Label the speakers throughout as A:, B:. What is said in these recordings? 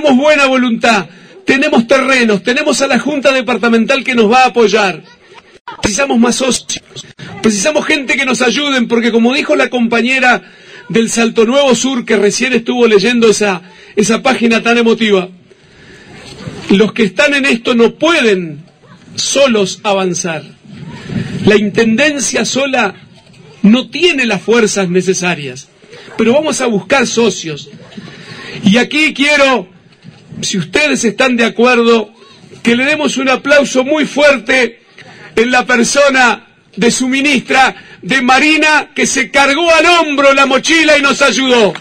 A: tenemos buena voluntad, tenemos terrenos, tenemos a la Junta Departamental que nos va a apoyar. Precisamos más socios, precisamos gente que nos ayuden, porque como dijo la compañera del Salto Nuevo Sur, que recién estuvo leyendo esa página tan emotiva, los que están en esto no pueden solos avanzar. La Intendencia sola no tiene las fuerzas necesarias, pero vamos a buscar socios. Y aquí quiero, si ustedes están de acuerdo, que le demos un aplauso muy fuerte en la persona de su ministra, de Marina, que se cargó al hombro la mochila y nos ayudó.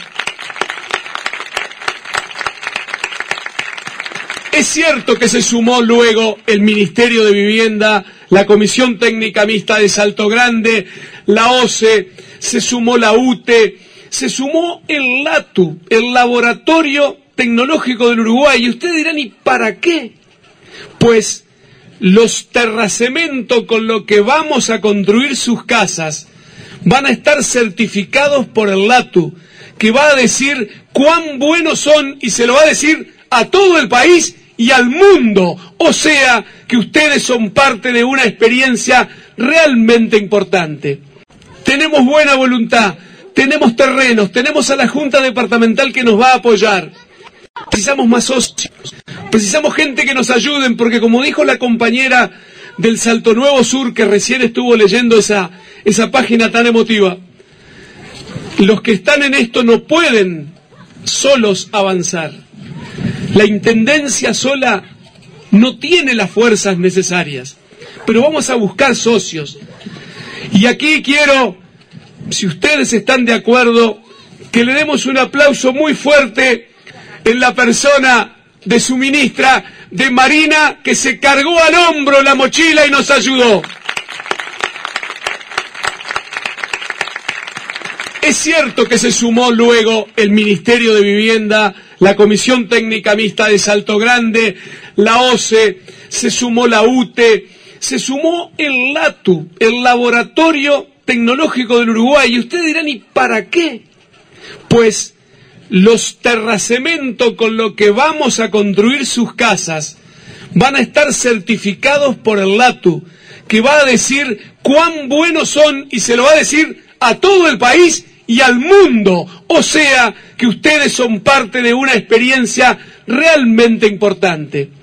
A: Es cierto que se sumó luego el Ministerio de Vivienda, la Comisión Técnica Mixta de Salto Grande, la OCE, se sumó la UTE, se sumó el LATU, el Laboratorio Tecnológico del Uruguay. Y ustedes dirán, ¿y para qué? Pues los terracementos con lo que vamos a construir sus casas van a estar certificados por el LATU, que va a decir cuán buenos son y se lo va a decir a todo el país y al mundo. O sea, que ustedes son parte de una experiencia realmente importante. Tenemos buena voluntad, tenemos terrenos, tenemos a la Junta Departamental que nos va a apoyar. Precisamos más socios, precisamos gente que nos ayuden, porque como dijo la compañera del Salto Nuevo Sur, que recién estuvo leyendo esa página tan emotiva, los que están en esto no pueden solos avanzar. La Intendencia sola no tiene las fuerzas necesarias, pero vamos a buscar socios. Y aquí quiero, si ustedes están de acuerdo, que le demos un aplauso muy fuerte en la persona de su ministra, de Marina, que se cargó al hombro la mochila y nos ayudó. Es cierto que se sumó luego el Ministerio de Vivienda, la Comisión Técnica Mixta de Salto Grande, la OCE, se sumó la UTE, se sumó el LATU, el Laboratorio Tecnológico del Uruguay. Y ustedes dirán, ¿y para qué? Pues los terracementos con lo que vamos a construir sus casas van a estar certificados por el LATU, que va a decir cuán buenos son y se lo va a decir a todo el país y al mundo. O sea, que ustedes son parte de una experiencia realmente importante.